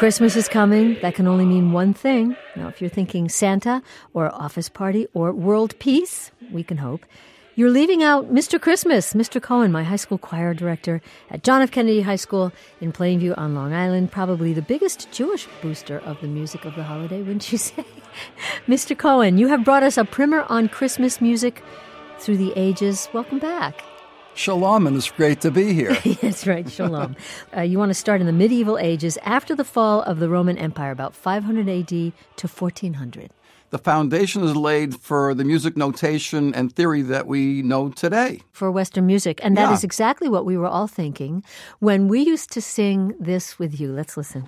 Christmas is coming. That can only mean one thing. Now, if you're thinking Santa or office party or world peace, we can hope, you're leaving out Mr. Christmas. Mr. Cohen, my high school choir director at John F. Kennedy High School in Plainview on Long Island, probably the biggest Jewish booster of the music of the holiday, wouldn't you say? Mr. Cohen, you have brought us a primer on Christmas music through the ages. Welcome back. Shalom, and it's great to be here. That's right, shalom. You want to start in the medieval ages after the fall of the Roman Empire, about 500 A.D. to 1400. The foundation is laid for the music notation and theory that we know today. For Western music. And that is exactly what we were all thinking when we used to sing this with you. Let's listen.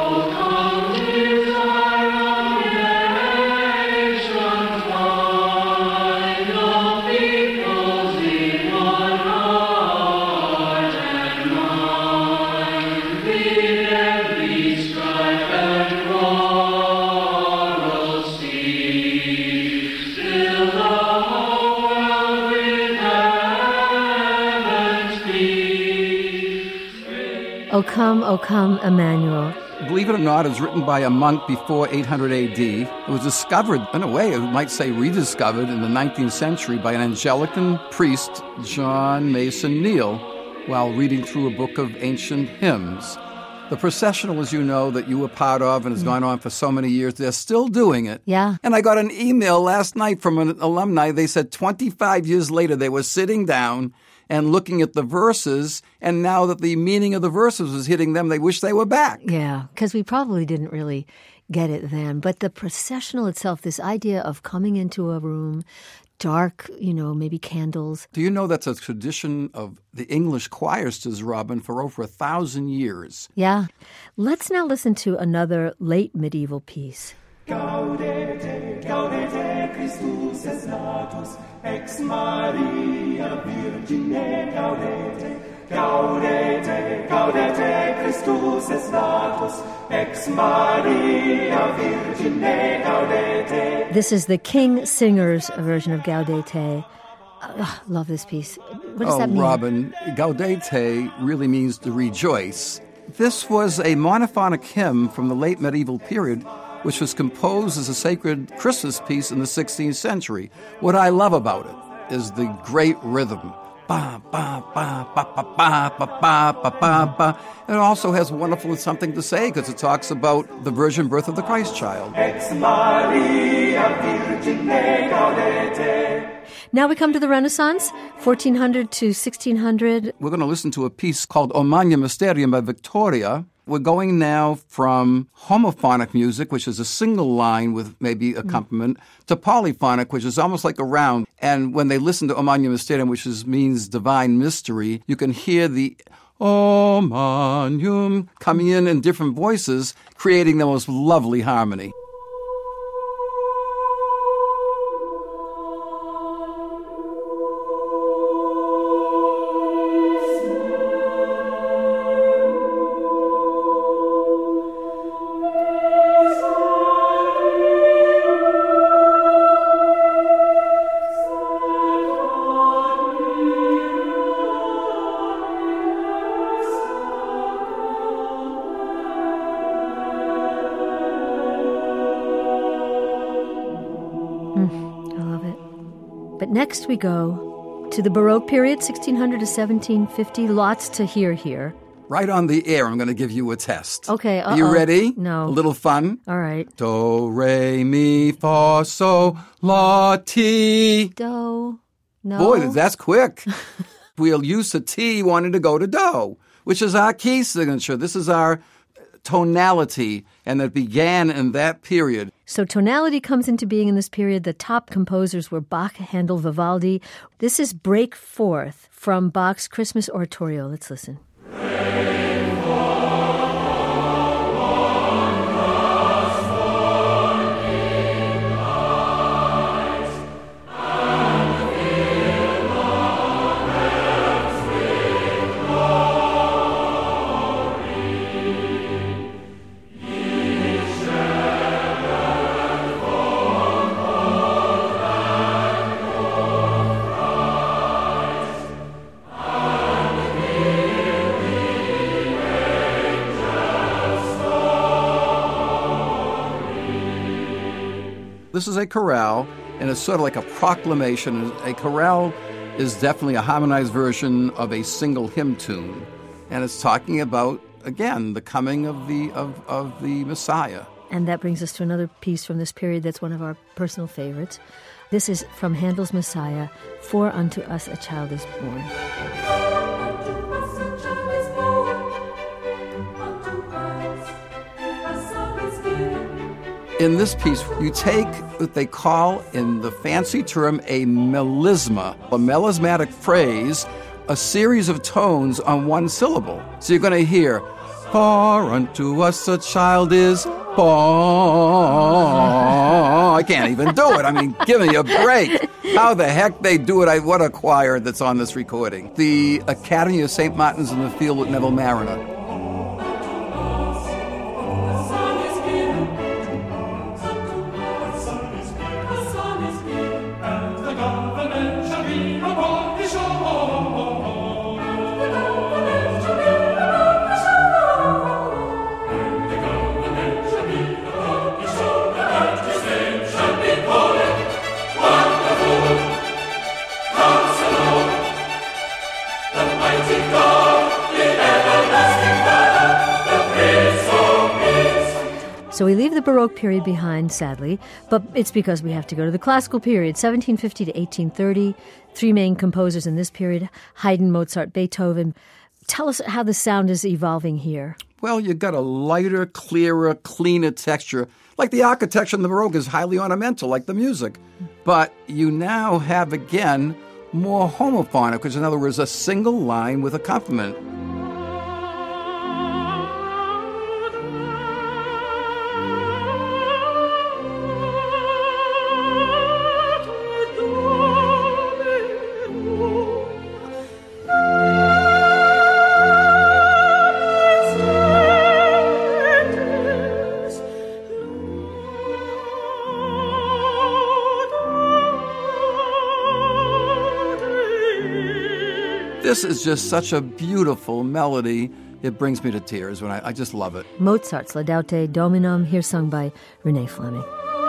O come, Emmanuel. Believe it or not, it was written by a monk before 800 A.D. It was discovered, in a way, it might say rediscovered in the 19th century by an Anglican priest, John Mason Neale, while reading through a book of ancient hymns. The processional, as you know, that you were part of and has gone on for so many years, they're still doing it. Yeah. And I got an email last night from an alumni. They said 25 years later they were sitting down and looking at the verses, and now that the meaning of the verses was hitting them, they wish they were back. Yeah, because we probably didn't really get it then. But the processional itself, this idea of coming into a room, dark, maybe candles. Do you know that's a tradition of the English choristers, Robin, for over 1,000 years? Yeah. Let's now listen to another late medieval piece. Gaudete, gaudete, Christus es natus, ex Maria Virgine, gaudete, gaudete, gaudete, Christus es natus, ex Maria Virgine, gaudete. This is the King Singers version of Gaudete. Love this piece. What does that mean? Robin, Gaudete really means to rejoice. This was a monophonic hymn from the late medieval period, which was composed as a sacred Christmas piece in the 16th century. What I love about it is the great rhythm. Ba, ba, ba, ba, ba, ba, ba, ba, ba, ba, ba. It also has wonderful something to say because it talks about the virgin birth of the Christ child. Ex Maria Virgine gaudete. Now we come to the Renaissance, 1400 to 1600. We're going to listen to a piece called O Magnum Mysterium by Victoria. We're going now from homophonic music, which is a single line with maybe accompaniment, to polyphonic, which is almost like a round. And when they listen to O Magnum Mysterium, which means divine mystery, you can hear the O Magnum coming in different voices, creating the most lovely harmony. But next we go to the Baroque period, 1600 to 1750. Lots to hear here. Right on the air, I'm going to give you a test. Okay. Are you ready? No. A little fun? All right. Do, re, mi, fa, so, la, ti. Do. No. Boy, that's quick. We'll use the T wanting to go to do, which is our key signature. This is our tonality, and it began in that period. So tonality comes into being in this period. The top composers were Bach, Handel, Vivaldi. This is Break Forth from Bach's Christmas Oratorio. Let's listen. This is a chorale, and it's sort of like a proclamation. A chorale is definitely a harmonized version of a single hymn tune, and it's talking about, again, the coming of the Messiah. And that brings us to another piece from this period that's one of our personal favorites. This is from Handel's Messiah, For Unto Us a Child is Born. In this piece, you take what they call, in the fancy term, a melisma, a melismatic phrase, a series of tones on one syllable. So you're going to hear, For unto us a child is born. I can't even do it. I mean, give me a break. How the heck they do it? What a choir that's on this recording. The Academy of St. Martin's in the Field with Neville Mariner. So we leave the Baroque period behind, sadly, but it's because we have to go to the classical period, 1750 to 1830. Three main composers in this period, Haydn, Mozart, Beethoven. Tell us how the sound is evolving here. Well, you got a lighter, clearer, cleaner texture. Like the architecture in the Baroque is highly ornamental, like the music. But you now have, again, more homophonic, which in other words, a single line with accompaniment. This is just such a beautiful melody. It brings me to tears when I just love it. Mozart's Laudate Dominum, here sung by Renee Fleming.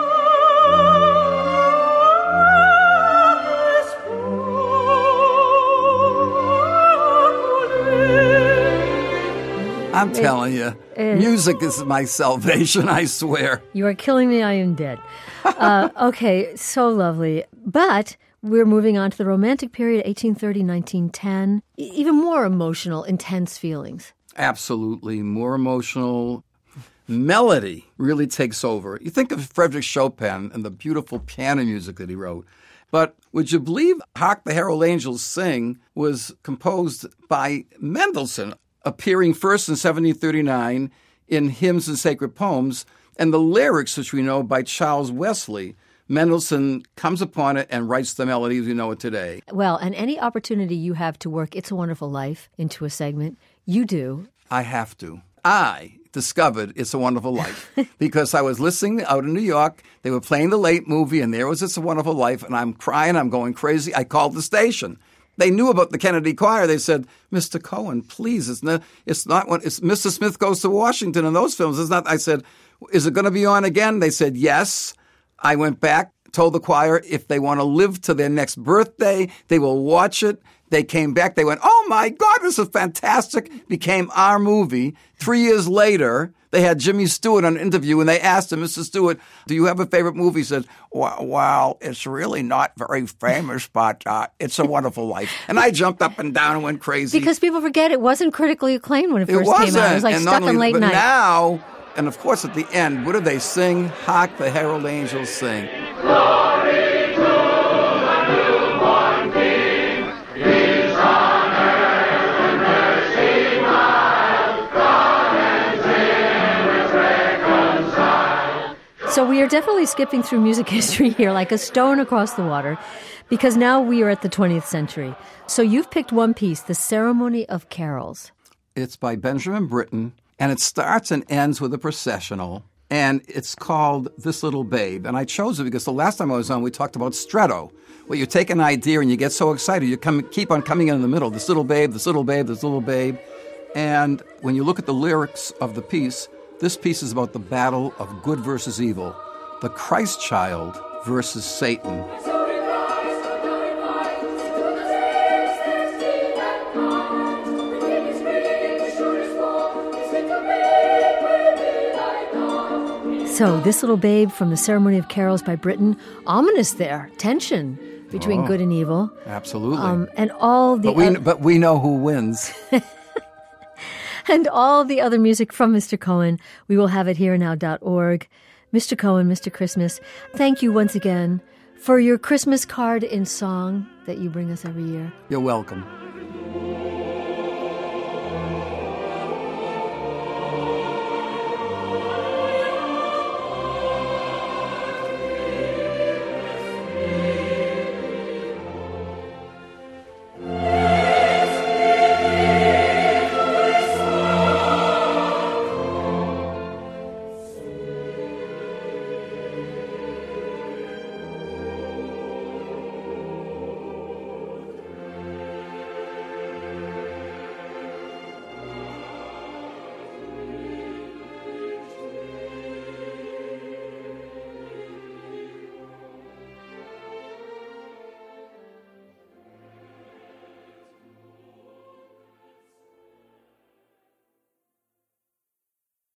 I'm telling you, music is my salvation, I swear. You are killing me, I am dead. Okay, so lovely. But we're moving on to the Romantic period, 1830-1910. Even more emotional, intense feelings. Absolutely. More emotional. Melody really takes over. You think of Frédéric Chopin and the beautiful piano music that he wrote. But would you believe Hark the Herald Angels Sing was composed by Mendelssohn, appearing first in 1739 in Hymns and Sacred Poems, and the lyrics, which we know, by Charles Wesley. Mendelssohn comes upon it and writes the melody as we know it today. Well, and any opportunity you have to work It's a Wonderful Life into a segment, you do. I have to. I discovered It's a Wonderful Life because I was listening out in New York. They were playing the late movie, and there was It's a Wonderful Life, and I'm crying. I'm going crazy. I called the station. They knew about the Kennedy Choir. They said, Mr. Cohen, please, it's not when it's Mr. Smith Goes to Washington and those films. It's not. I said, is it going to be on again? They said, yes. I went back, told the choir if they want to live to their next birthday, they will watch it. They came back. They went, oh, my God, this is fantastic. Became our movie. 3 years later, they had Jimmy Stewart on an interview, and they asked him, Mr. Stewart, do you have a favorite movie? He said, well, it's really not very famous, but It's a Wonderful Life. And I jumped up and down and went crazy. Because people forget it wasn't critically acclaimed when it first came out. It was like and stuck on late night. But now, and of course at the end, what do they sing? Hark the Herald Angels Sing. Glory to the newborn King, peace on earth and mercy mild, God and sinners reconciled. So we are definitely skipping through music history here like a stone across the water, because now we are at the 20th century. So you've picked one piece, The Ceremony of Carols. It's by Benjamin Britten, and it starts and ends with a processional, and it's called This Little Babe. And I chose it because the last time I was on, we talked about stretto, where you take an idea and you get so excited, you keep on coming in the middle, this little babe, this little babe, this little babe. And when you look at the lyrics of the piece, this piece is about the battle of good versus evil. The Christ child versus Satan. So, this little babe from the Ceremony of Carols by Britten, ominous there, tension between good and evil. Absolutely. And all the But we know who wins. And all the other music from Mr. Cohen, we will have at hereandnow.org. Mr. Cohen, Mr. Christmas, thank you once again for your Christmas card in song that you bring us every year. You're welcome.